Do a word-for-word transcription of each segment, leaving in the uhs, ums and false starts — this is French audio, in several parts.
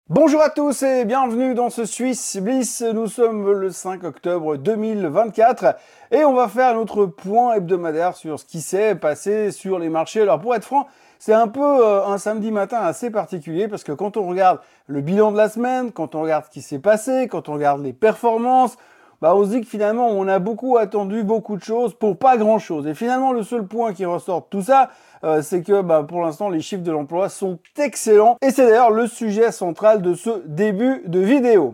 Bonjour à tous et bienvenue dans ce Swiss Bliss. Nous sommes le cinq octobre deux mille vingt-quatre et on va faire notre point hebdomadaire sur ce qui s'est passé sur les marchés. Alors pour être franc, c'est un peu euh, un samedi matin assez particulier parce que quand on regarde le bilan de la semaine, quand on regarde ce qui s'est passé, quand on regarde les performances, bah on se dit que finalement on a beaucoup attendu beaucoup de choses pour pas grand chose. Et finalement le seul point qui ressort de tout ça, euh, c'est que bah, pour l'instant les chiffres de l'emploi sont excellents. Et c'est d'ailleurs le sujet central de ce début de vidéo.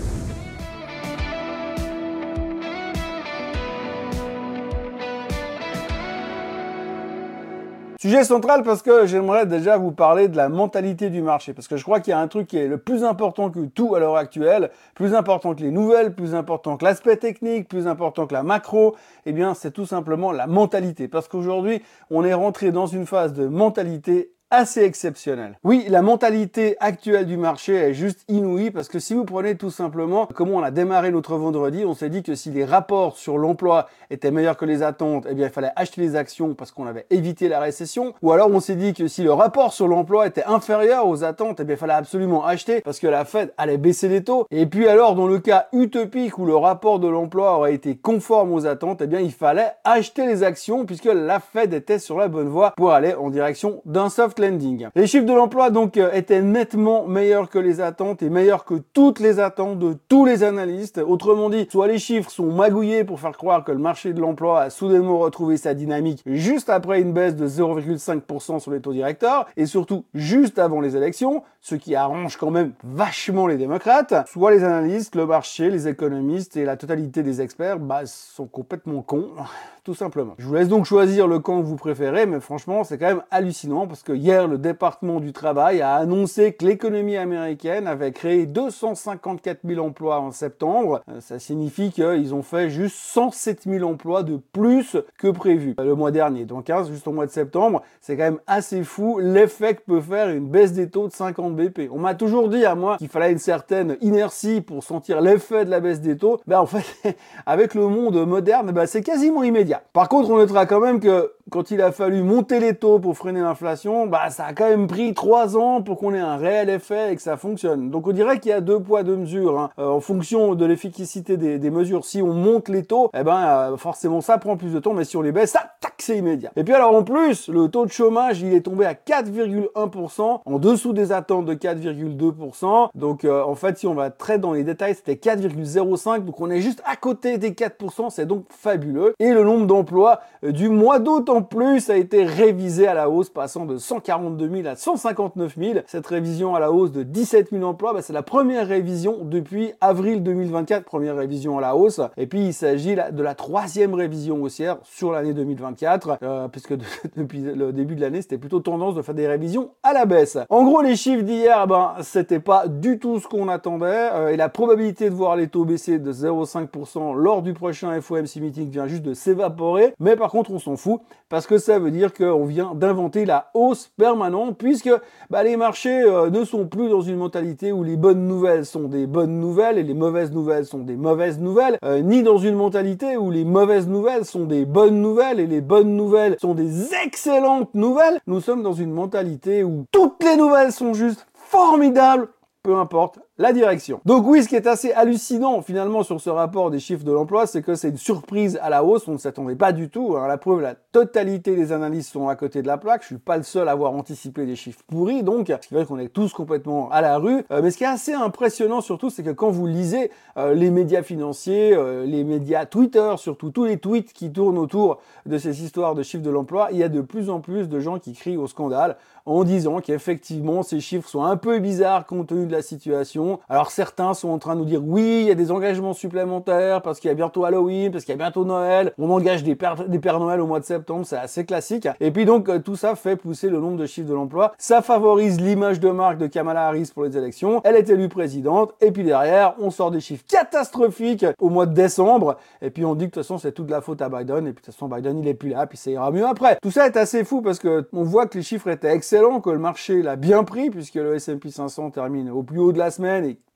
Sujet central parce que j'aimerais déjà vous parler de la mentalité du marché. Parce que je crois qu'il y a un truc qui est le plus important que tout à l'heure actuelle, plus important que les nouvelles, plus important que l'aspect technique, plus important que la macro, eh bien c'est tout simplement la mentalité. Parce qu'aujourd'hui, on est rentré dans une phase de mentalité assez exceptionnel. Oui, la mentalité actuelle du marché est juste inouïe parce que si vous prenez tout simplement comment on a démarré notre vendredi, on s'est dit que si les rapports sur l'emploi étaient meilleurs que les attentes, eh bien il fallait acheter les actions parce qu'on avait évité la récession. Ou alors on s'est dit que si le rapport sur l'emploi était inférieur aux attentes, eh bien il fallait absolument acheter parce que la Fed allait baisser les taux. Et puis alors dans le cas utopique où le rapport de l'emploi aurait été conforme aux attentes, eh bien il fallait acheter les actions puisque la Fed était sur la bonne voie pour aller en direction d'un soft landing. Les chiffres de l'emploi donc euh, étaient nettement meilleurs que les attentes et meilleurs que toutes les attentes de tous les analystes. Autrement dit, soit les chiffres sont magouillés pour faire croire que le marché de l'emploi a soudainement retrouvé sa dynamique juste après une baisse de zéro virgule cinq pour cent sur les taux directeurs et surtout juste avant les élections, ce qui arrange quand même vachement les démocrates. Soit les analystes, le marché, les économistes et la totalité des experts bah, sont complètement cons, tout simplement. Je vous laisse donc choisir le camp que vous préférez, mais franchement c'est quand même hallucinant parce que hier le département du travail a annoncé que l'économie américaine avait créé deux cent cinquante-quatre mille emplois en septembre. Ça signifie qu'ils ont fait juste cent sept mille emplois de plus que prévu le mois dernier. Donc hein, juste au mois de septembre, c'est quand même assez fou l'effet que peut faire une baisse des taux de cinquante B P. On m'a toujours dit à moi qu'il fallait une certaine inertie pour sentir l'effet de la baisse des taux. Ben en fait, avec le monde moderne, ben, c'est quasiment immédiat. Par contre, on notera quand même que quand il a fallu monter les taux pour freiner l'inflation, bah ça a quand même pris trois ans pour qu'on ait un réel effet et que ça fonctionne. Donc on dirait qu'il y a deux poids deux mesures hein. euh, en fonction de l'efficacité des, des mesures. Si on monte les taux, eh ben euh, forcément ça prend plus de temps, mais si on les baisse, ça tac c'est immédiat. Et puis alors en plus, le taux de chômage il est tombé à quatre virgule un pour cent, en dessous des attentes de quatre virgule deux pour cent. Donc euh, en fait si on va très dans les détails, c'était quatre virgule zéro cinq, donc on est juste à côté des quatre pour cent, c'est donc fabuleux. Et le nombre d'emplois euh, du mois d'août en plus a été révisé à la hausse, passant de cent quarante-deux mille à cent cinquante-neuf mille. Cette révision à la hausse de dix-sept mille emplois, bah, c'est la première révision depuis avril deux mille vingt-quatre, première révision à la hausse. Et puis il s'agit de la troisième révision haussière sur l'année deux mille vingt-quatre, euh, puisque de, depuis le début de l'année, c'était plutôt tendance de faire des révisions à la baisse. En gros, les chiffres d'hier, ben c'était pas du tout ce qu'on attendait, euh, et la probabilité de voir les taux baisser de zéro virgule cinq pour cent lors du prochain F O M C meeting vient juste de s'évaporer. Mais par contre, on s'en fout parce que ça veut dire qu'on vient d'inventer la hausse permanente puisque bah, les marchés euh, ne sont plus dans une mentalité où les bonnes nouvelles sont des bonnes nouvelles et les mauvaises nouvelles sont des mauvaises nouvelles, euh, ni dans une mentalité où les mauvaises nouvelles sont des bonnes nouvelles et les bonnes nouvelles sont des excellentes nouvelles. Nous sommes dans une mentalité où toutes les nouvelles sont juste formidables, peu importe la direction. Donc oui, ce qui est assez hallucinant finalement sur ce rapport des chiffres de l'emploi, c'est que c'est une surprise à la hausse, on ne s'attendait pas du tout. Hein. La preuve, la totalité des analystes sont à côté de la plaque, je suis pas le seul à avoir anticipé des chiffres pourris, donc ce qui veut dire qu'on est tous complètement à la rue. Euh, mais ce qui est assez impressionnant surtout, c'est que quand vous lisez euh, les médias financiers, euh, les médias Twitter, surtout tous les tweets qui tournent autour de ces histoires de chiffres de l'emploi, il y a de plus en plus de gens qui crient au scandale en disant qu'effectivement ces chiffres sont un peu bizarres compte tenu de la situation. Alors certains sont en train de nous dire oui, il y a des engagements supplémentaires parce qu'il y a bientôt Halloween, parce qu'il y a bientôt Noël, on engage des pères, des pères Noël au mois de septembre, c'est assez classique. Et puis donc euh, tout ça fait pousser le nombre de chiffres de l'emploi. Ça favorise l'image de marque de Kamala Harris pour les élections. Elle est élue présidente et puis derrière on sort des chiffres catastrophiques au mois de décembre et puis on dit que de toute façon c'est toute la faute à Biden et puis de toute façon Biden il est plus là puis ça ira mieux après. Tout ça est assez fou parce que on voit que les chiffres étaient excellents, que le marché l'a bien pris puisque le S and P cinq cents termine au plus haut de la semaine et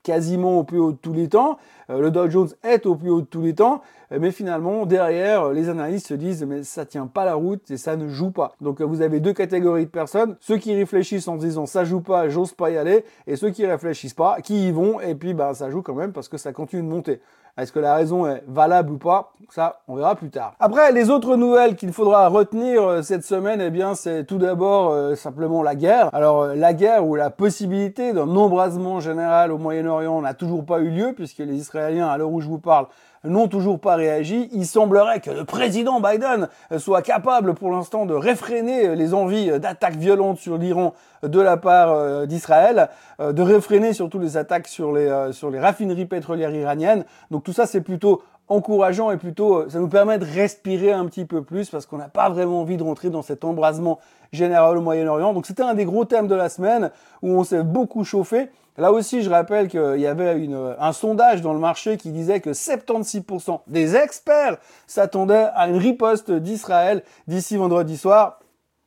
quasiment au plus haut de tous les temps. Euh, le Dow Jones est au plus haut de tous les temps. Euh, mais finalement, derrière, les analystes se disent mais ça tient pas la route et ça ne joue pas. Donc vous avez deux catégories de personnes. Ceux qui réfléchissent en se disant ça joue pas, j'ose pas y aller. Et ceux qui réfléchissent pas, qui y vont. Et puis bah, ça joue quand même parce que ça continue de monter. Est-ce que la raison est valable ou pas? Ça, on verra plus tard. Après, les autres nouvelles qu'il faudra retenir euh, cette semaine, eh bien, c'est tout d'abord euh, simplement la guerre. Alors, euh, la guerre ou la possibilité d'un embrasement général au Moyen-Orient n'a toujours pas eu lieu, puisque les Israéliens, à l'heure où je vous parle, n'ont toujours pas réagi. Il semblerait que le président Biden soit capable pour l'instant de réfréner les envies d'attaques violentes sur l'Iran de la part d'Israël, de réfréner surtout les attaques sur les, sur les raffineries pétrolières iraniennes. Donc tout ça, c'est plutôt encourageant et plutôt, ça nous permet de respirer un petit peu plus parce qu'on n'a pas vraiment envie de rentrer dans cet embrasement général au Moyen-Orient. Donc c'était un des gros thèmes de la semaine où on s'est beaucoup chauffé. Là aussi, je rappelle qu'il y avait une, un sondage dans le marché qui disait que soixante-seize pour cent des experts s'attendaient à une riposte d'Israël d'ici vendredi soir.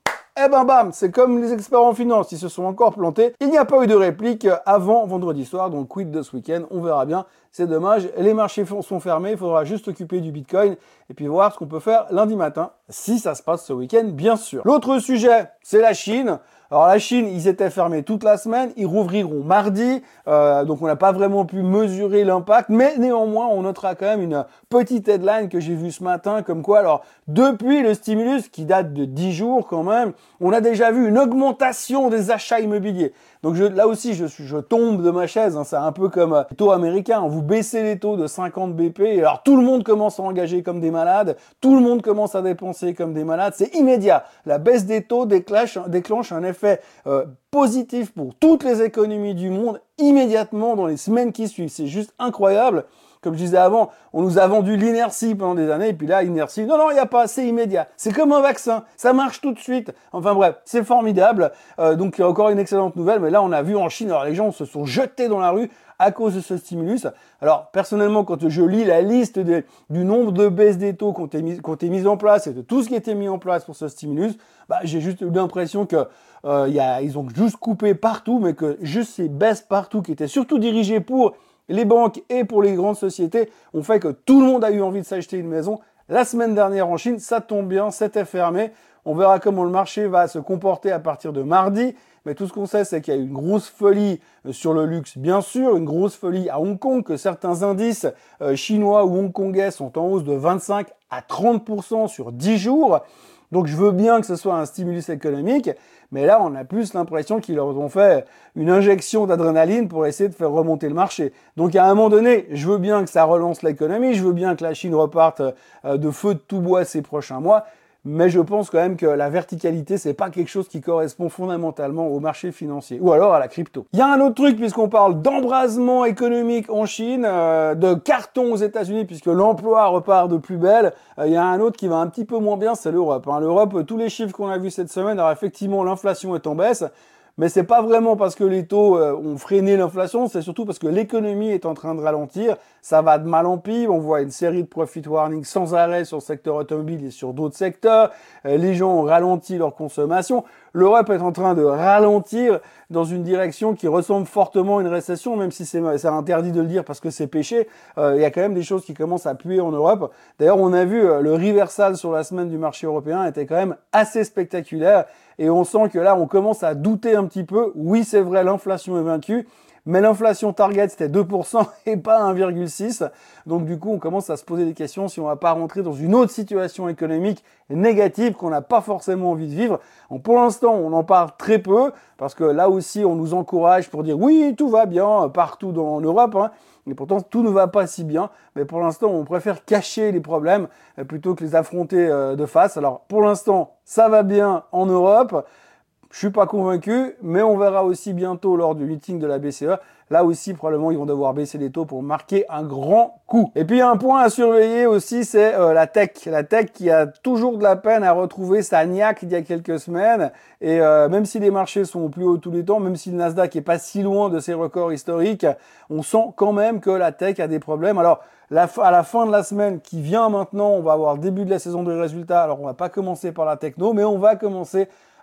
Eh ben bam, c'est comme les experts en finance, ils se sont encore plantés. Il n'y a pas eu de réplique avant vendredi soir, donc quid de ce week-end, on verra bien. C'est dommage, les marchés sont fermés, il faudra juste s'occuper du Bitcoin et puis voir ce qu'on peut faire lundi matin, si ça se passe ce week-end, bien sûr. L'autre sujet, c'est la Chine. Alors la Chine, ils étaient fermés toute la semaine, ils rouvriront mardi, euh, donc on n'a pas vraiment pu mesurer l'impact, mais néanmoins on notera quand même une petite headline que j'ai vue ce matin, comme quoi, alors depuis le stimulus qui date de dix jours quand même, on a déjà vu une augmentation des achats immobiliers. Donc je, là aussi je, suis, je tombe de ma chaise, hein, c'est un peu comme les taux américains, vous baissez les taux de cinquante B P et alors tout le monde commence à engager comme des malades, tout le monde commence à dépenser comme des malades, c'est immédiat. La baisse des taux déclenche, déclenche un effet euh, positif pour toutes les économies du monde immédiatement dans les semaines qui suivent, c'est juste incroyable. Comme je disais avant, on nous a vendu l'inertie pendant des années, et puis là, l'inertie, non, non, il n'y a pas, c'est immédiat. C'est comme un vaccin, ça marche tout de suite. Enfin bref, c'est formidable. Euh, donc, il y a encore une excellente nouvelle, mais là, on a vu en Chine, alors les gens se sont jetés dans la rue à cause de ce stimulus. Alors, personnellement, quand je lis la liste des, du nombre de baisses des taux qui ont été mis, qui ont été mises en place et de tout ce qui a été mis en place pour ce stimulus, bah, j'ai juste eu l'impression que euh, y a, ils ont juste coupé partout, mais que juste ces baisses partout qui étaient surtout dirigées pour les banques et pour les grandes sociétés ont fait que tout le monde a eu envie de s'acheter une maison. La semaine dernière en Chine, ça tombe bien, c'était fermé. On verra comment le marché va se comporter à partir de mardi. Mais tout ce qu'on sait, c'est qu'il y a eu une grosse folie sur le luxe, bien sûr, une grosse folie à Hong Kong, que certains indices euh, chinois ou hongkongais sont en hausse de vingt-cinq à trente pour cent sur dix jours. Donc je veux bien que ce soit un stimulus économique, mais là on a plus l'impression qu'ils leur ont fait une injection d'adrénaline pour essayer de faire remonter le marché. Donc à un moment donné, je veux bien que ça relance l'économie, je veux bien que la Chine reparte de feu de tout bois ces prochains mois, mais je pense quand même que la verticalité, c'est pas quelque chose qui correspond fondamentalement au marché financier, ou alors à la crypto. Il y a un autre truc, puisqu'on parle d'embrasement économique en Chine, euh, de carton aux États-Unis, puisque l'emploi repart de plus belle. Euh, il y a un autre qui va un petit peu moins bien, c'est l'Europe. Hein. L'Europe, tous les chiffres qu'on a vus cette semaine, alors effectivement, l'inflation est en baisse. Mais c'est pas vraiment parce que les taux euh, ont freiné l'inflation, c'est surtout parce que l'économie est en train de ralentir. Ça va de mal en pire. On voit une série de profit warnings sans arrêt sur le secteur automobile et sur d'autres secteurs. Euh, les gens ont ralenti leur consommation. L'Europe est en train de ralentir dans une direction qui ressemble fortement à une récession, même si c'est, c'est interdit de le dire parce que c'est péché. Euh, il y a quand même des choses qui commencent à puer en Europe. D'ailleurs, on a vu euh, le reversal sur la semaine du marché européen était quand même assez spectaculaire. Et on sent que là, on commence à douter un petit peu. Oui, c'est vrai, l'inflation est vaincue. Mais l'inflation target, c'était deux pour cent et pas un virgule six. Donc du coup, on commence à se poser des questions si on va pas rentrer dans une autre situation économique négative qu'on n'a pas forcément envie de vivre. Donc, pour l'instant, on en parle très peu parce que là aussi, on nous encourage pour dire oui, tout va bien partout dans l'Europe. Hein. Et pourtant, tout ne va pas si bien. Mais pour l'instant, on préfère cacher les problèmes plutôt que les affronter de face. Alors, pour l'instant, ça va bien en Europe. Je suis pas convaincu, mais on verra aussi bientôt lors du meeting de la B C E. Là aussi, probablement, ils vont devoir baisser les taux pour marquer un grand coup. Et puis, un point à surveiller aussi, c'est euh, la tech. La tech qui a toujours de la peine à retrouver sa niaque d'il y a quelques semaines. Et euh, même si les marchés sont au plus haut tous les temps, même si le Nasdaq est pas si loin de ses records historiques, on sent quand même que la tech a des problèmes. Alors, la, à la fin de la semaine qui vient maintenant, on va avoir le début de la saison de résultats. Alors, on va pas commencer par la techno, mais on va commencer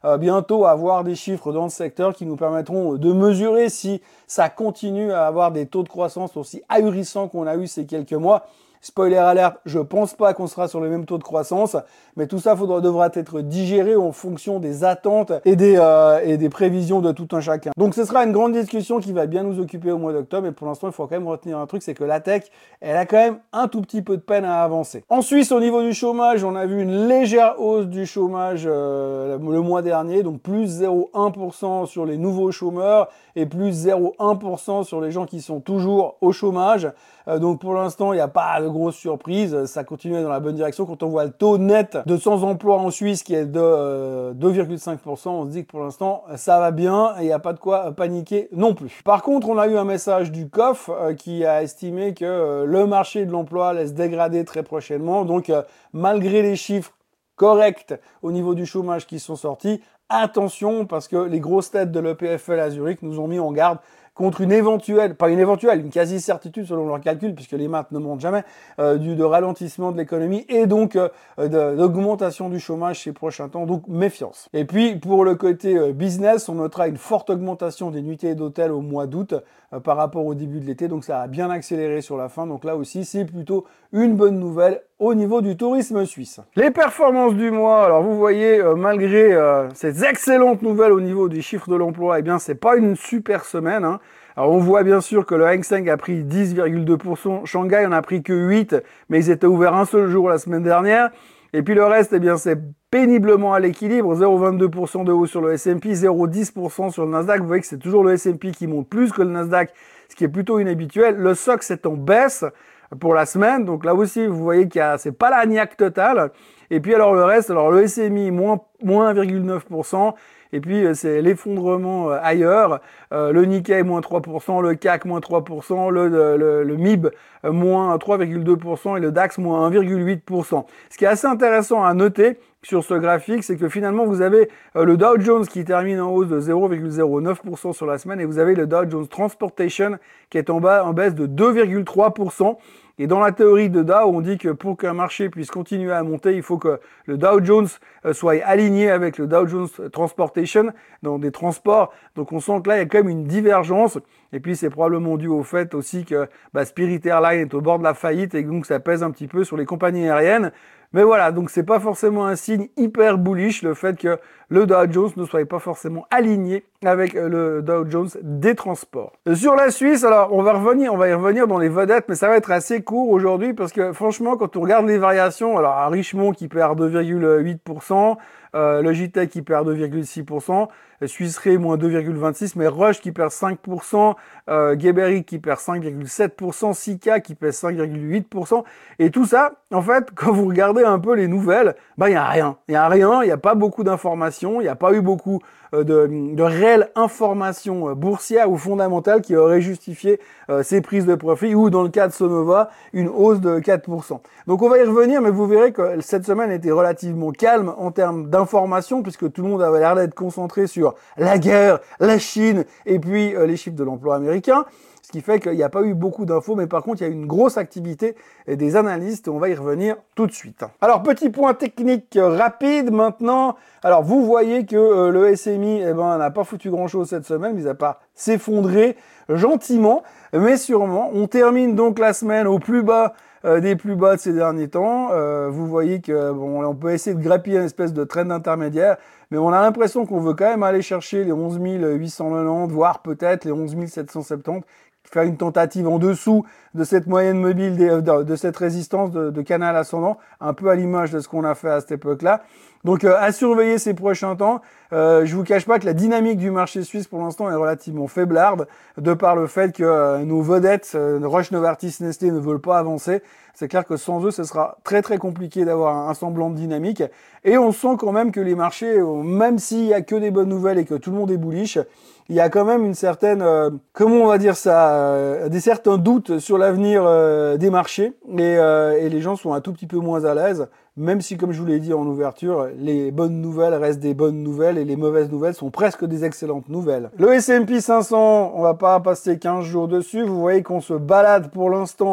euh, bientôt avoir des chiffres dans le secteur qui nous permettront de mesurer si ça continue à avoir des taux de croissance aussi ahurissants qu'on a eu ces quelques mois. Spoiler alert, je pense pas qu'on sera sur le même taux de croissance, mais tout ça faudra, devra être digéré en fonction des attentes et des, euh, et des prévisions de tout un chacun. Donc ce sera une grande discussion qui va bien nous occuper au mois d'octobre, et pour l'instant il faut quand même retenir un truc, c'est que la tech, elle a quand même un tout petit peu de peine à avancer. En Suisse, au niveau du chômage, on a vu une légère hausse du chômage euh, le mois dernier, donc plus zéro virgule un pour cent sur les nouveaux chômeurs et plus zéro virgule un pour cent sur les gens qui sont toujours au chômage. Euh, donc pour l'instant, il n'y a pas de grosse surprise, ça continue dans la bonne direction. Quand on voit le taux net de sans emploi en Suisse qui est de euh, deux virgule cinq pour cent, on se dit que pour l'instant, ça va bien et il n'y a pas de quoi paniquer non plus. Par contre, on a eu un message du C O F euh, qui a estimé que euh, le marché de l'emploi allait se dégrader très prochainement. Donc euh, malgré les chiffres corrects au niveau du chômage qui sont sortis, attention parce que les grosses têtes de l'E P F L à Zurich nous ont mis en garde contre une éventuelle, pas une éventuelle, une quasi-certitude selon leurs calculs, puisque les maths ne montent jamais, euh, du de ralentissement de l'économie et donc euh, d'augmentation du chômage ces prochains temps, donc méfiance. Et puis pour le côté euh, business, on notera une forte augmentation des nuitées d'hôtel au mois d'août euh, par rapport au début de l'été, donc ça a bien accéléré sur la fin, donc là aussi c'est plutôt une bonne nouvelle au niveau du tourisme suisse. Les performances du mois, alors vous voyez, euh, malgré euh, ces excellentes nouvelles au niveau des chiffres de l'emploi, eh bien c'est pas une super semaine, hein. Alors on voit bien sûr que le Hang Seng a pris dix virgule deux pour cent, Shanghai en a pris que huit, mais ils étaient ouverts un seul jour la semaine dernière. Et puis le reste, eh bien c'est péniblement à l'équilibre, zéro virgule vingt-deux pour cent de hausse sur le S and P, zéro virgule dix pour cent sur le Nasdaq. Vous voyez que c'est toujours le S and P qui monte plus que le Nasdaq, ce qui est plutôt inhabituel. Le S O X est en baisse pour la semaine, donc là aussi vous voyez qu'il y a, c'est pas la niaque totale. Et puis alors le reste, alors le S M I moins moins un virgule neuf pour cent. Et puis, c'est l'effondrement ailleurs. Euh, le Nikkei, moins trois pour cent, le C A C, moins trois pour cent, le, le, le M I B, moins trois virgule deux pour cent et le DAX, moins un virgule huit pour cent. Ce qui est assez intéressant à noter sur ce graphique, c'est que finalement, vous avez le Dow Jones qui termine en hausse de zéro virgule zéro neuf pour cent sur la semaine et vous avez le Dow Jones Transportation qui est en bas, en baisse de deux virgule trois pour cent. Et dans la théorie de Dow, on dit que pour qu'un marché puisse continuer à monter, il faut que le Dow Jones soit aligné avec le Dow Jones Transportation dans des transports. Donc on sent que là, il y a quand même une divergence. Et puis c'est probablement dû au fait aussi que bah, Spirit Airlines est au bord de la faillite et donc ça pèse un petit peu sur les compagnies aériennes. Mais voilà, donc c'est pas forcément un signe hyper bullish le fait que le Dow Jones ne soit pas forcément aligné avec le Dow Jones des transports. Sur la Suisse, alors on va revenir, on va y revenir dans les vedettes, mais ça va être assez court aujourd'hui parce que franchement, quand on regarde les variations, alors à Richemont qui perd deux virgule huit pour cent, euh, le J T E C qui perd deux virgule six pour cent, Suisse Re moins deux virgule vingt-six pour cent, mais Roche qui perd cinq pour cent, euh, Geberit qui perd cinq virgule sept pour cent, Sika qui perd cinq virgule huit pour cent, et tout ça, en fait, quand vous regardez un peu les nouvelles, bah il y a rien, il y a rien, il y a pas beaucoup d'informations, il n'y a pas eu beaucoup euh, de, de réelles informations euh, boursières ou fondamentales qui auraient justifié euh, ces prises de profit, ou dans le cas de Sonova, une hausse de quatre pour cent. Donc on va y revenir, mais vous verrez que cette semaine était relativement calme en termes d'informations, puisque tout le monde avait l'air d'être concentré sur la guerre, la Chine, et puis euh, les chiffres de l'emploi américain, ce qui fait qu'il n'y a pas eu beaucoup d'infos, mais par contre, il y a eu une grosse activité des analystes, et on va y revenir tout de suite. Alors, petit point technique rapide maintenant. Alors, vous voyez que euh, le S M I, eh ben, n'a pas foutu grand-chose cette semaine, mis à part s'effondrer gentiment, mais sûrement. On termine donc la semaine au plus bas euh, des plus bas de ces derniers temps. Euh, vous voyez que bon, on peut essayer de grappiller une espèce de trend intermédiaire, mais on a l'impression qu'on veut quand même aller chercher les onze mille huit cent quatre-vingt-dix, voire peut-être les onze mille sept cent soixante-dix, faire une tentative en dessous de cette moyenne mobile, de, de, de cette résistance de, de canal ascendant, un peu à l'image de ce qu'on a fait à cette époque-là. Donc euh, à surveiller ces prochains temps. Euh, je vous cache pas que la dynamique du marché suisse pour l'instant est relativement faiblarde, de par le fait que euh, nos vedettes, euh, Roche, Novartis, Nestlé ne veulent pas avancer. C'est clair que sans eux, ce sera très très compliqué d'avoir un, un semblant de dynamique. Et on sent quand même que les marchés, même s'il y a que des bonnes nouvelles et que tout le monde est bullish, il y a quand même une certaine, euh, comment on va dire ça, euh, des certains doutes sur l'avenir euh, des marchés, et, euh, et les gens sont un tout petit peu moins à l'aise, même si, comme je vous l'ai dit en ouverture, les bonnes nouvelles restent des bonnes nouvelles et les mauvaises nouvelles sont presque des excellentes nouvelles. Le S and P cinq cents, on va pas passer quinze jours dessus, vous voyez qu'on se balade pour l'instant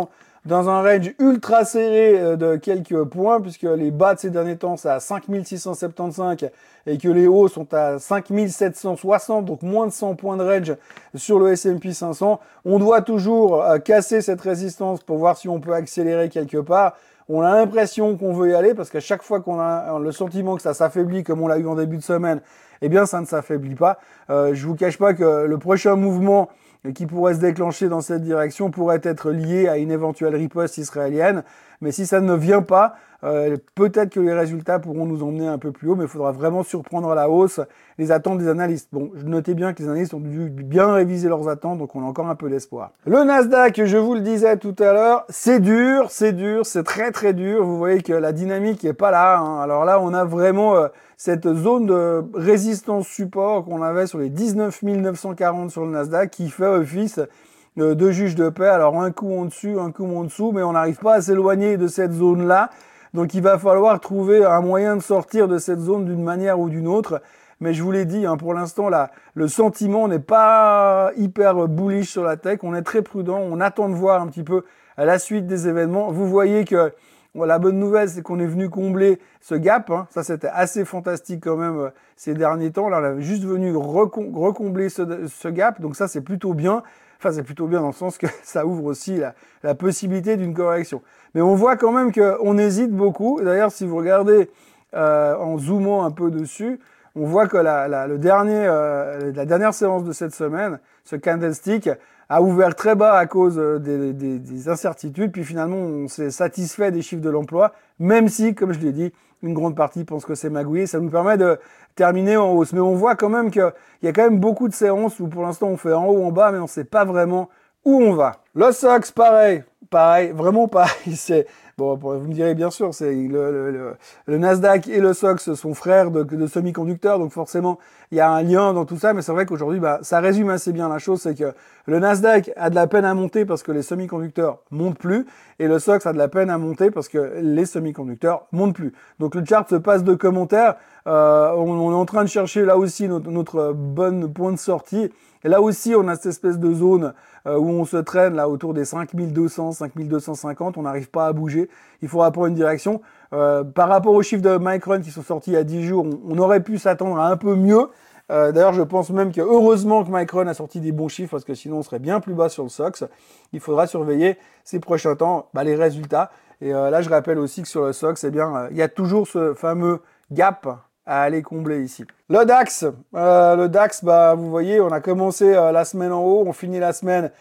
dans un range ultra serré de quelques points, puisque les bas de ces derniers temps, c'est à cinq mille six cent soixante-quinze et que les hauts sont à cinq mille sept cent soixante, donc moins de cent points de range sur le S and P cinq cents. On doit toujours euh, casser cette résistance pour voir si on peut accélérer quelque part. On a l'impression qu'on veut y aller parce qu'à chaque fois qu'on a le sentiment que ça s'affaiblit comme on l'a eu en début de semaine, eh bien ça ne s'affaiblit pas. Euh, je vous cache pas que le prochain mouvement qui pourrait se déclencher dans cette direction pourrait être lié à une éventuelle riposte israélienne. Mais si ça ne vient pas, euh, peut-être que les résultats pourront nous emmener un peu plus haut, mais il faudra vraiment surprendre à la hausse les attentes des analystes. Bon, je notais bien que les analystes ont dû bien réviser leurs attentes, donc on a encore un peu d'espoir. Le Nasdaq, je vous le disais tout à l'heure, c'est dur, c'est dur, c'est très très dur. Vous voyez que la dynamique est pas là, hein. Alors là, on a vraiment euh, cette zone de résistance support qu'on avait sur les dix-neuf mille neuf cent quarante sur le Nasdaq qui fait office euh, de juge de paix. Alors un coup en dessus, un coup en dessous, mais on n'arrive pas à s'éloigner de cette zone-là. Donc il va falloir trouver un moyen de sortir de cette zone d'une manière ou d'une autre. Mais je vous l'ai dit, hein, pour l'instant, là, le sentiment n'est pas hyper bullish sur la tech. On est très prudent. On attend de voir un petit peu la suite des événements. Vous voyez que bon, la bonne nouvelle, c'est qu'on est venu combler ce gap. Hein. Ça, c'était assez fantastique quand même euh, ces derniers temps. Là, on est juste venu recom- recombler ce, ce gap. Donc ça, c'est plutôt bien. Enfin, c'est plutôt bien dans le sens que ça ouvre aussi la, la possibilité d'une correction. Mais on voit quand même qu'on hésite beaucoup. D'ailleurs, si vous regardez euh, en zoomant un peu dessus, on voit que la, la, le dernier, euh, la dernière séance de cette semaine, ce candlestick, a ouvert très bas à cause des, des, des incertitudes. Puis finalement, on s'est satisfait des chiffres de l'emploi, même si, comme je l'ai dit, une grande partie pense que c'est magouillé. Ça nous permet de terminer en hausse. Mais on voit quand même qu'il y a quand même beaucoup de séances où pour l'instant on fait en haut ou en bas, mais on ne sait pas vraiment où on va. Le S O X, pareil. Pareil, vraiment pareil. C'est bon, vous me direz bien sûr, c'est le, le, le, le Nasdaq et le S O X sont frères de, de semi-conducteurs, donc forcément il y a un lien dans tout ça. Mais c'est vrai qu'aujourd'hui, bah, ça résume assez bien la chose, c'est que le Nasdaq a de la peine à monter parce que les semi-conducteurs montent plus, et le S O X a de la peine à monter parce que les semi-conducteurs montent plus. Donc le chart se passe de commentaires. Euh, on, on est en train de chercher là aussi notre, notre bonne point de sortie. Et là aussi, on a cette espèce de zone euh, où on se traîne là autour des cinq mille deux cents, cinq mille deux cent cinquante. On n'arrive pas à bouger. Il faudra prendre une direction. Euh, par rapport aux chiffres de Micron qui sont sortis il y a dix jours, on, on aurait pu s'attendre à un peu mieux. Euh, d'ailleurs, je pense même que heureusement que Micron a sorti des bons chiffres parce que sinon on serait bien plus bas sur le S O X. Il faudra surveiller ces prochains temps bah, les résultats. Et euh, là, je rappelle aussi que sur le S O X, eh bien, euh, il y a toujours ce fameux gap à aller combler ici. Le DAX, euh, le DAX, bah vous voyez, on a commencé euh, la semaine en haut, on finit la semaine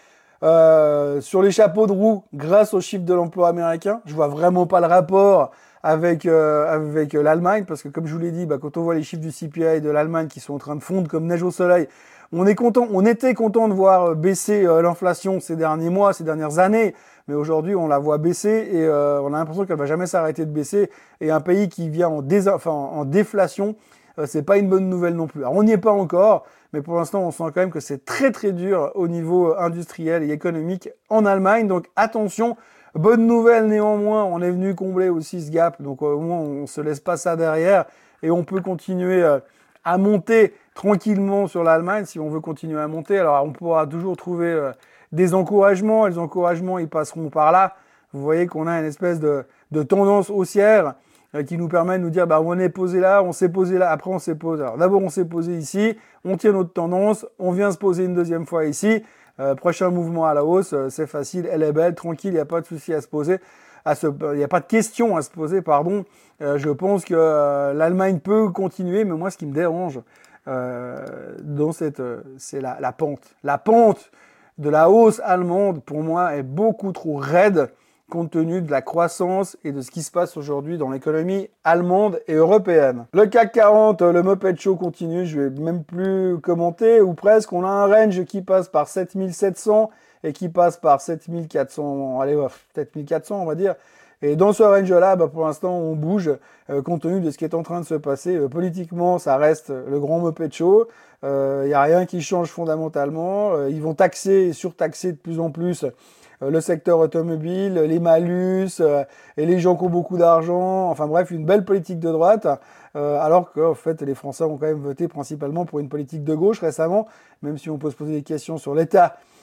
euh, sur les chapeaux de roue grâce au chiffre de l'emploi américain. Je vois vraiment pas le rapport avec euh, avec l'Allemagne parce que comme je vous l'ai dit, bah, quand on voit les chiffres du C P I de l'Allemagne qui sont en train de fondre comme neige au soleil, on est content, on était content de voir baisser euh, l'inflation ces derniers mois, ces dernières années. Mais aujourd'hui, on la voit baisser et euh, on a l'impression qu'elle va jamais s'arrêter de baisser. Et un pays qui vient en, dés... enfin, en déflation, euh, c'est pas une bonne nouvelle non plus. Alors, on n'y est pas encore, mais pour l'instant, on sent quand même que c'est très très dur au niveau industriel et économique en Allemagne. Donc, attention. Bonne nouvelle néanmoins, on est venu combler aussi ce gap. Donc, euh, au moins, on se laisse pas ça derrière et on peut continuer euh, à monter tranquillement sur l'Allemagne si on veut continuer à monter. Alors, on pourra toujours trouver euh, des encouragements. Les encouragements, ils passeront par là. Vous voyez qu'on a une espèce de, de tendance haussière euh, qui nous permet de nous dire, bah, on est posé là, on s'est posé là, après on s'est posé. Alors d'abord, on s'est posé ici, on tient notre tendance, on vient se poser une deuxième fois ici. Euh, prochain mouvement à la hausse, euh, c'est facile, elle est belle, tranquille, il n'y a pas de souci à se poser. À se, il n'y a pas de question à se poser, pardon. Euh, je pense que euh, l'Allemagne peut continuer, mais moi, ce qui me dérange euh, dans cette, euh, c'est la, la pente. La pente de la hausse allemande, pour moi, est beaucoup trop raide compte tenu de la croissance et de ce qui se passe aujourd'hui dans l'économie allemande et européenne. Le C A C quarante, le Muppet Show continue, je vais même plus commenter, ou presque. On a un range qui passe par sept mille sept cents et qui passe par sept mille quatre cents, allez, sept mille quatre cents on va dire. Et dans ce range-là, bah, pour l'instant, on bouge, euh, compte tenu de ce qui est en train de se passer. Euh, politiquement, ça reste le grand Muppet Show. Il euh, n'y a rien qui change fondamentalement. Euh, ils vont taxer et surtaxer de plus en plus euh, le secteur automobile, les malus, euh, et les gens qui ont beaucoup d'argent. Enfin bref, une belle politique de droite. Euh, alors qu'en fait, les Français ont quand même voté principalement pour une politique de gauche récemment, même si on peut se poser des questions sur l'état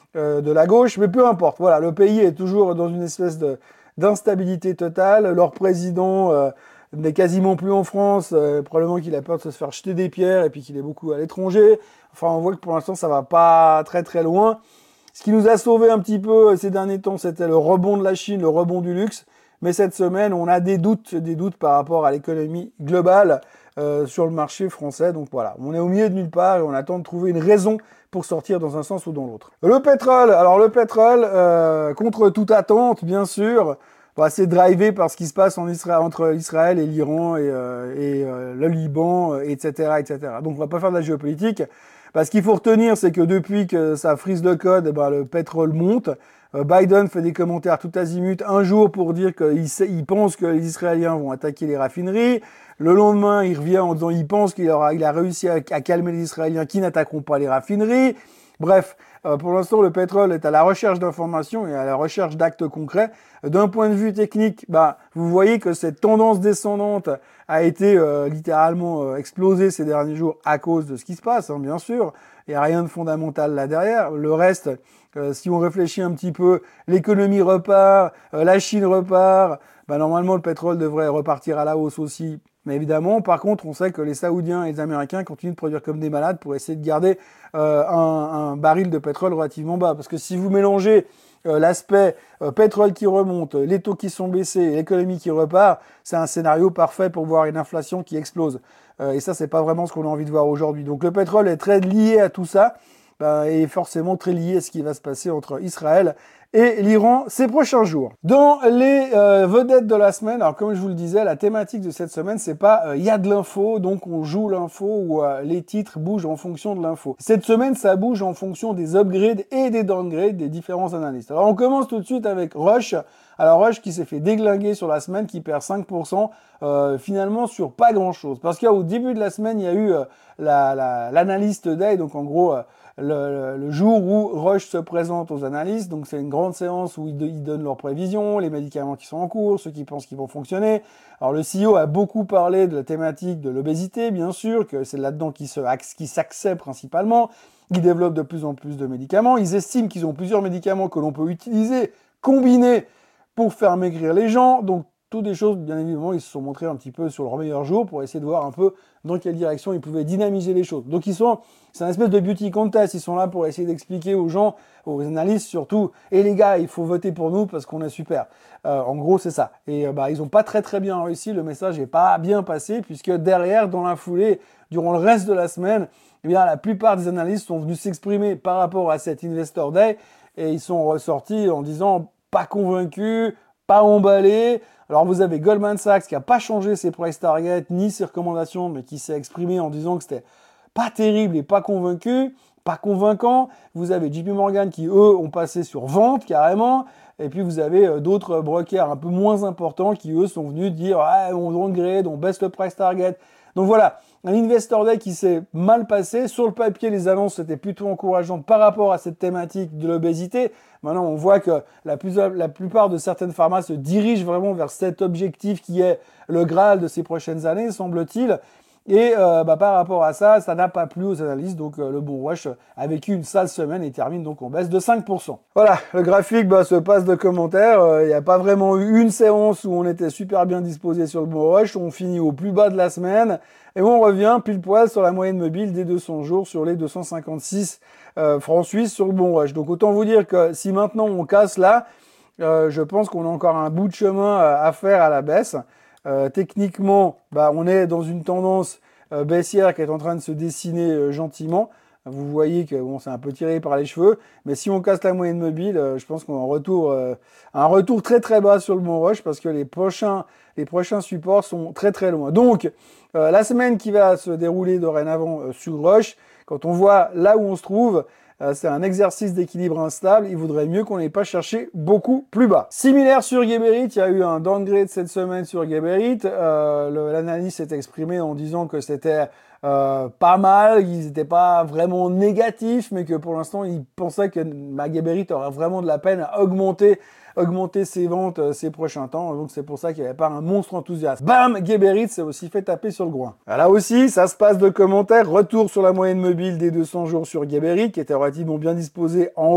euh, de la gauche, mais peu importe. Voilà, le pays est toujours dans une espèce de d'instabilité totale. Leur président euh, n'est quasiment plus en France, euh, probablement qu'il a peur de se faire jeter des pierres et puis qu'il est beaucoup à l'étranger. Enfin, on voit que pour l'instant, ça va pas très très loin. Ce qui nous a sauvé un petit peu ces derniers temps, c'était le rebond de la Chine, le rebond du luxe. Mais cette semaine, on a des doutes, des doutes par rapport à l'économie globale euh, sur le marché français. Donc voilà, on est au milieu de nulle part et on attend de trouver une raison pour sortir dans un sens ou dans l'autre. Le pétrole, alors le pétrole, euh, contre toute attente, bien sûr, bah, c'est drivé par ce qui se passe en Israël, entre Israël et l'Iran et, euh, et euh, le Liban, et cetera, et cetera. Donc on va pas faire de la géopolitique. Bah, ce qu'il faut retenir, c'est que depuis que ça frise le code, bah, le pétrole monte. Euh, Biden fait des commentaires tout azimut un jour pour dire qu'il il pense que les Israéliens vont attaquer les raffineries. Le lendemain, il revient en disant qu'il pense qu'il aura, il a réussi à, à calmer les Israéliens qui n'attaqueront pas les raffineries. Bref, euh, pour l'instant, le pétrole est à la recherche d'informations et à la recherche d'actes concrets. D'un point de vue technique, bah, vous voyez que cette tendance descendante a été euh, littéralement euh, explosée ces derniers jours à cause de ce qui se passe, hein, bien sûr. Il n'y a rien de fondamental là derrière. Le reste, euh, si on réfléchit un petit peu, l'économie repart, euh, la Chine repart, bah, normalement le pétrole devrait repartir à la hausse aussi. Mais évidemment, par contre, on sait que les Saoudiens et les Américains continuent de produire comme des malades pour essayer de garder euh, un, un baril de pétrole relativement bas. Parce que si vous mélangez euh, l'aspect euh, pétrole qui remonte, les taux qui sont baissés et l'économie qui repart, c'est un scénario parfait pour voir une inflation qui explose. Euh, et ça, c'est pas vraiment ce qu'on a envie de voir aujourd'hui. Donc le pétrole est très lié à tout ça bah, et forcément très lié à ce qui va se passer entre Israël et l'Iran ces prochains jours. Dans les euh, vedettes de la semaine, alors comme je vous le disais, la thématique de cette semaine, c'est pas il euh, y a de l'info, donc on joue l'info ou euh, les titres bougent en fonction de l'info. Cette semaine, ça bouge en fonction des upgrades et des downgrades des différents analystes. Alors on commence tout de suite avec Roche. Alors Rush qui s'est fait déglinguer sur la semaine, qui perd cinq pour cent, euh, finalement sur pas grand-chose. Parce qu'au début de la semaine, il y a eu euh, la, la, l'analyste day, donc en gros euh, le, le, le jour où Rush se présente aux analystes. Donc c'est une grande séance où ils, ils donnent leurs prévisions, les médicaments qui sont en cours, ceux qui pensent qu'ils vont fonctionner. Alors le C E O a beaucoup parlé de la thématique de l'obésité, bien sûr, que c'est là-dedans qu'ils se, qui s'accèdent principalement. Ils développent de plus en plus de médicaments. Ils estiment qu'ils ont plusieurs médicaments que l'on peut utiliser, combinés, pour faire maigrir les gens. Donc, toutes des choses, bien évidemment, ils se sont montrés un petit peu sur leur meilleur jour pour essayer de voir un peu dans quelle direction ils pouvaient dynamiser les choses. Donc, ils sont, c'est un espèce de beauty contest. Ils sont là pour essayer d'expliquer aux gens, aux analystes surtout, et les gars, il faut voter pour nous parce qu'on est super. Euh, en gros, c'est ça. Et euh, bah, ils ont pas très très bien réussi. Le message est pas bien passé puisque derrière, dans la foulée, durant le reste de la semaine, eh bien, la plupart des analystes sont venus s'exprimer par rapport à cet Investor Day et ils sont ressortis en disant pas convaincu, pas emballé. Alors vous avez Goldman Sachs qui a pas changé ses price targets ni ses recommandations, mais qui s'est exprimé en disant que c'était pas terrible et pas convaincu, pas convaincant. Vous avez J P Morgan qui eux ont passé sur vente carrément. Et puis vous avez euh, d'autres brokers un peu moins importants qui eux sont venus dire ah, on downgrade, on baisse le price target. Donc voilà, un Investor Day qui s'est mal passé. Sur le papier, les annonces étaient plutôt encourageantes par rapport à cette thématique de l'obésité. Maintenant, on voit que la, plus, la plupart de certaines pharma se dirigent vraiment vers cet objectif qui est le Graal de ces prochaines années, semble-t-il. Et euh, bah, par rapport à ça, ça n'a pas plu aux analystes. Donc euh, le bon rush a vécu une sale semaine et termine donc en baisse de cinq pour cent. Voilà, le graphique bah, se passe de commentaires. Il euh, n'y a pas vraiment eu une séance où on était super bien disposé sur le bon rush. On finit au plus bas de la semaine. Et on revient pile poil sur la moyenne mobile des deux cents jours sur les deux cent cinquante-six euh, francs suisses sur le bon rush. Donc autant vous dire que si maintenant on casse là, euh, je pense qu'on a encore un bout de chemin à faire à la baisse. Euh, techniquement, bah, on est dans une tendance euh, baissière qui est en train de se dessiner euh, gentiment. Vous voyez que bon, c'est un peu tiré par les cheveux, mais si on casse la moyenne mobile, euh, je pense qu'on a un retour, euh, un retour très très bas sur le bon rush parce que les prochains, les prochains supports sont très très loin. Donc, euh, la semaine qui va se dérouler dorénavant euh, sur rush, quand on voit là où on se trouve, Euh, c'est un exercice d'équilibre instable. Il vaudrait mieux qu'on n'ait pas cherché beaucoup plus bas. Similaire sur Geberit, il y a eu un downgrade cette semaine sur Geberit. Euh, l'analyste s'est exprimé en disant que c'était euh, pas mal, qu'ils n'étaient pas vraiment négatifs, mais que pour l'instant, ils pensaient que ma Geberit aurait vraiment de la peine à augmenter augmenter ses ventes euh, ces prochains temps. Donc c'est pour ça qu'il n'y avait pas un monstre enthousiaste. Bam, Geberit s'est aussi fait taper sur le groin. Là aussi, ça se passe de commentaires. Retour sur la moyenne mobile des deux cents jours sur Geberit, qui était relativement bien disposé en haut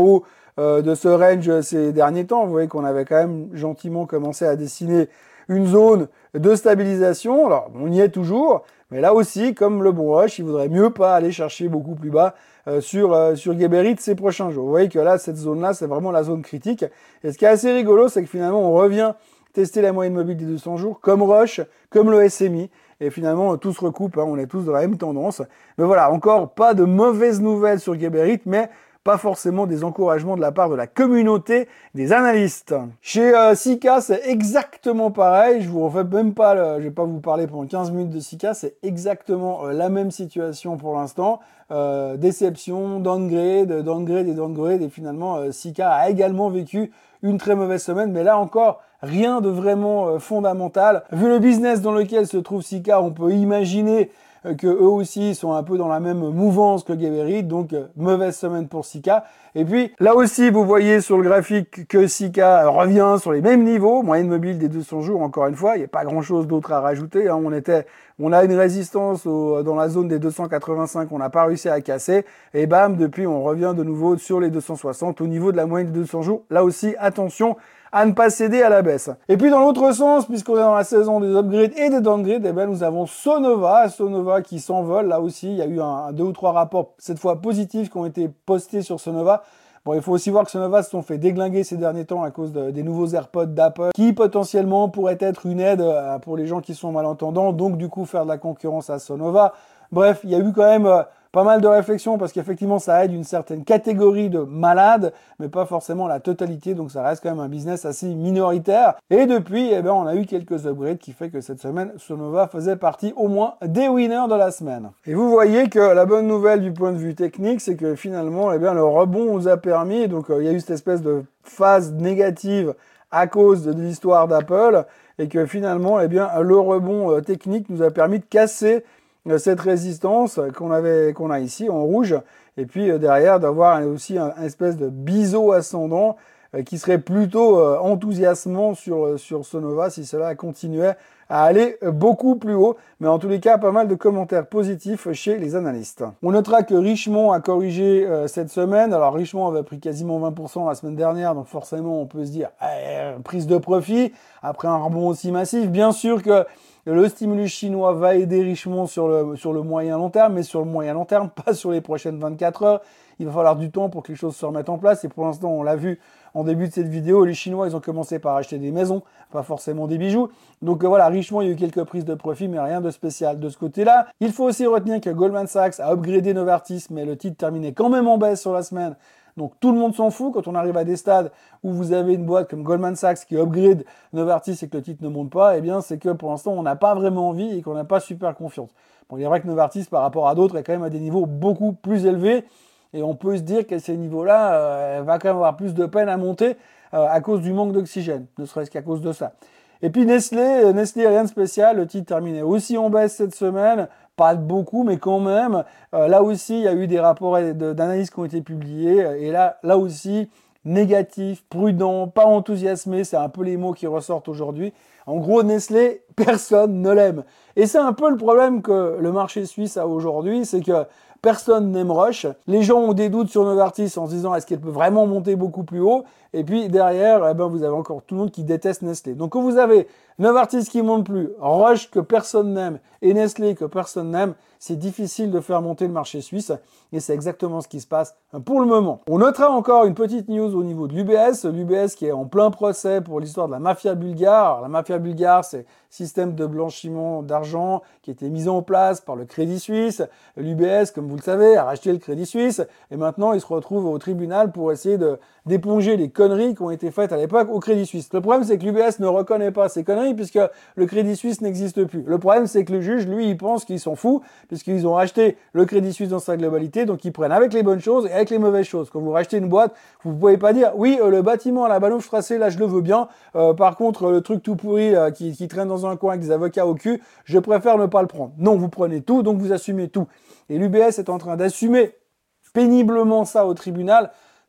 euh, de ce range ces derniers temps. Vous voyez qu'on avait quand même gentiment commencé à dessiner une zone de stabilisation. Alors, on y est toujours, mais là aussi, comme le bon rush, il vaudrait mieux pas aller chercher beaucoup plus bas euh, sur euh, sur Geberit ces prochains jours. Vous voyez que là, cette zone-là, c'est vraiment la zone critique. Et ce qui est assez rigolo, c'est que finalement, on revient tester la moyenne mobile des deux cents jours, comme rush, comme le S M I. Et finalement, tout se recoupe, hein, on est tous dans la même tendance. Mais voilà, encore pas de mauvaises nouvelles sur Geberit, mais pas forcément des encouragements de la part de la communauté des analystes. Chez euh, Sika, c'est exactement pareil. Je vous refais même pas, le, je vais pas vous parler pendant quinze minutes de Sika, c'est exactement euh, la même situation pour l'instant. Euh, déception, downgrade, downgrade et downgrade. Et finalement, euh, Sika a également vécu une très mauvaise semaine, mais là encore, rien de vraiment euh, fondamental. Vu le business dans lequel se trouve Sika, on peut imaginer que eux aussi sont un peu dans la même mouvance que Geberit, donc euh, mauvaise semaine pour Sika. Et puis là aussi, vous voyez sur le graphique que Sika revient sur les mêmes niveaux, moyenne mobile des deux cents jours. Encore une fois, il n'y a pas grand-chose d'autre à rajouter. Hein. On était, on a une résistance au, dans la zone des deux cent quatre-vingt-cinq, on n'a pas réussi à casser. Et bam, depuis, on revient de nouveau sur les deux cent soixante au niveau de la moyenne des deux cents jours. Là aussi, attention à ne pas céder à la baisse. Et puis dans l'autre sens, puisqu'on est dans la saison des upgrades et des downgrades, eh ben nous avons Sonova, Sonova qui s'envole. Là aussi, il y a eu un, un deux ou trois rapports, cette fois positifs, qui ont été postés sur Sonova. Bon, il faut aussi voir que Sonova se sont fait déglinguer ces derniers temps à cause de, des nouveaux AirPods d'Apple, qui potentiellement pourraient être une aide euh, pour les gens qui sont malentendants, donc du coup faire de la concurrence à Sonova. Bref, il y a eu quand même euh, pas mal de réflexions parce qu'effectivement ça aide une certaine catégorie de malades, mais pas forcément la totalité, donc ça reste quand même un business assez minoritaire. Et depuis, eh ben, on a eu quelques upgrades qui fait que cette semaine, Sonova faisait partie au moins des winners de la semaine. Et vous voyez que la bonne nouvelle du point de vue technique, c'est que finalement, eh bien, le rebond nous a permis, donc euh, il y a eu cette espèce de phase négative à cause de l'histoire d'Apple, et que finalement, eh bien, le rebond euh, technique nous a permis de casser cette résistance qu'on avait, qu'on a ici en rouge, et puis euh, derrière d'avoir aussi un, un espèce de biseau ascendant euh, qui serait plutôt euh, enthousiasmant sur, sur Sonova si cela continuait à aller beaucoup plus haut, mais en tous les cas pas mal de commentaires positifs chez les analystes. On notera que Richemont a corrigé euh, cette semaine. Alors Richemont avait pris quasiment vingt pour cent la semaine dernière, donc forcément on peut se dire eh, prise de profit après un rebond aussi massif. Bien sûr que le stimulus chinois va aider Richemont sur le, sur le moyen long terme, mais sur le moyen long terme, pas sur les prochaines vingt-quatre heures. Il va falloir du temps pour que les choses se remettent en place. Et pour l'instant, on l'a vu en début de cette vidéo, les Chinois, ils ont commencé par acheter des maisons, pas forcément des bijoux. Donc euh, voilà, Richemont, il y a eu quelques prises de profit, mais rien de spécial de ce côté-là. Il faut aussi retenir que Goldman Sachs a upgradé Novartis, mais le titre terminait quand même en baisse sur la semaine. Donc tout le monde s'en fout quand on arrive à des stades où vous avez une boîte comme Goldman Sachs qui upgrade Novartis et que le titre ne monte pas, eh bien c'est que pour l'instant on n'a pas vraiment envie et qu'on n'a pas super confiance. Bon, il est vrai que Novartis par rapport à d'autres est quand même à des niveaux beaucoup plus élevés et on peut se dire qu'à ces niveaux-là, euh, elle va quand même avoir plus de peine à monter euh, à cause du manque d'oxygène, ne serait-ce qu'à cause de ça. Et puis Nestlé, Nestlé rien de spécial, le titre terminait aussi en baisse cette semaine. Pas beaucoup, mais quand même. Euh, là aussi, il y a eu des rapports d'analyse qui ont été publiés. Et là, là aussi, négatif, prudent, pas enthousiasmé, c'est un peu les mots qui ressortent aujourd'hui. En gros, Nestlé, personne ne l'aime. Et c'est un peu le problème que le marché suisse a aujourd'hui, c'est que personne n'aime Roche. Les gens ont des doutes sur Novartis en se disant est-ce qu'elle peut vraiment monter beaucoup plus haut. Et puis derrière, eh ben, vous avez encore tout le monde qui déteste Nestlé. Donc quand vous avez Novartis qui monte plus, Roche que personne n'aime et Nestlé que personne n'aime, c'est difficile de faire monter le marché suisse. Et c'est exactement ce qui se passe pour le moment. On notera encore une petite news au niveau de l'U B S. L'U B S qui est en plein procès pour l'histoire de la mafia bulgare. Alors, la mafia bulgare, c'est système de blanchiment d'argent qui a été mis en place par le Crédit Suisse. L'U B S, comme vous le savez, a racheté le Crédit Suisse. Et maintenant, il se retrouve au tribunal pour essayer de d'éponger les conneries qui ont été faites à l'époque au Crédit Suisse. Le problème, c'est que l'U B S ne reconnaît pas ces conneries puisque le Crédit Suisse n'existe plus. Le problème, c'est que le juge, lui, il pense qu'ils s'en fout puisqu'ils ont racheté le Crédit Suisse dans sa globalité, donc ils prennent avec les bonnes choses et avec les mauvaises choses. Quand vous rachetez une boîte, vous pouvez pas dire oui, euh, le bâtiment à la Bahnhofstrasse, là, je le veux bien. Euh, par contre, le truc tout pourri euh, qui, qui traîne dans un coin avec des avocats au cul, je préfère ne pas le prendre. Non, vous prenez tout, donc vous assumez tout. Et l'U B S est en train d'assumer péniblement ça au tribunal.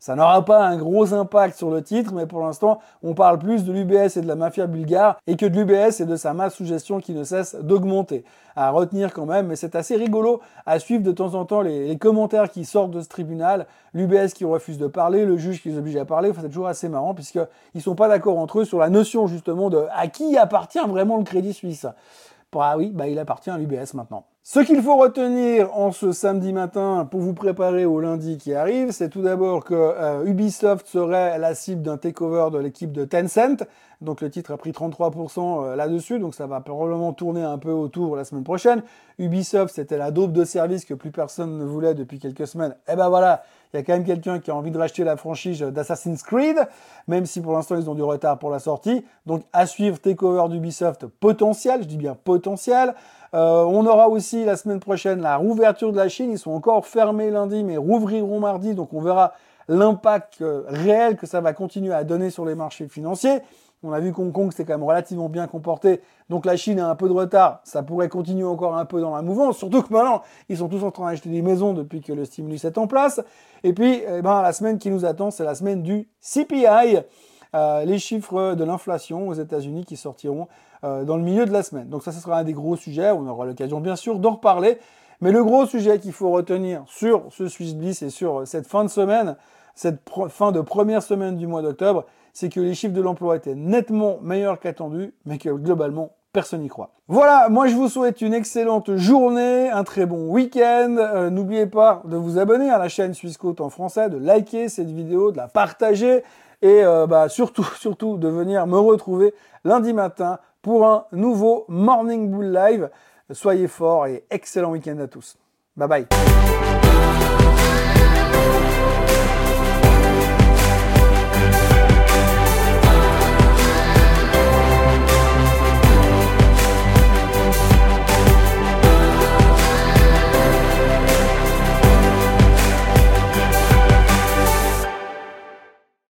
Ça n'aura pas un gros impact sur le titre, mais pour l'instant, on parle plus de l'U B S et de la mafia bulgare et que de l'U B S et de sa masse sous gestion qui ne cesse d'augmenter. À retenir quand même, mais c'est assez rigolo à suivre de temps en temps les, les commentaires qui sortent de ce tribunal, l'U B S qui refuse de parler, le juge qui les oblige à parler. Enfin, c'est toujours assez marrant puisqu'ils sont pas d'accord entre eux sur la notion justement de à qui appartient vraiment le Crédit Suisse. Ah oui, bah il appartient à l'U B S maintenant. Ce qu'il faut retenir en ce samedi matin pour vous préparer au lundi qui arrive, c'est tout d'abord que euh, Ubisoft serait la cible d'un takeover de l'équipe de Tencent. Donc le titre a pris trente-trois pour cent euh, là-dessus, donc ça va probablement tourner un peu autour la semaine prochaine. Ubisoft, c'était la dope de service que plus personne ne voulait depuis quelques semaines. Et ben voilà, il y a quand même quelqu'un qui a envie de racheter la franchise d'Assassin's Creed, même si pour l'instant ils ont du retard pour la sortie. Donc à suivre, takeover d'Ubisoft potentiel, je dis bien potentiel. Euh, on aura aussi la semaine prochaine la rouverture de la Chine. Ils sont encore fermés lundi, mais rouvriront mardi. Donc on verra l'impact euh, réel que ça va continuer à donner sur les marchés financiers. On a vu qu'Hong Kong s'est quand même relativement bien comporté. Donc la Chine a un peu de retard. Ça pourrait continuer encore un peu dans la mouvance. Surtout que maintenant, ils sont tous en train d'acheter des maisons depuis que le stimulus est en place. Et puis, eh ben, la semaine qui nous attend, c'est la semaine du C P I. Euh, les chiffres de l'inflation aux États-Unis qui sortiront euh, dans le milieu de la semaine. Donc ça, ce sera un des gros sujets. On aura l'occasion, bien sûr, d'en reparler. Mais le gros sujet qu'il faut retenir sur ce Swiss Bliss et sur cette fin de semaine, cette fin de première semaine du mois d'octobre, c'est que les chiffres de l'emploi étaient nettement meilleurs qu'attendus, mais que globalement, personne n'y croit. Voilà, moi je vous souhaite une excellente journée, un très bon week-end. Euh, n'oubliez pas de vous abonner à la chaîne Swissquote en français, de liker cette vidéo, de la partager et euh, bah, surtout, surtout de venir me retrouver lundi matin pour un nouveau Morning Bull Live. Soyez forts et excellent week-end à tous. Bye bye.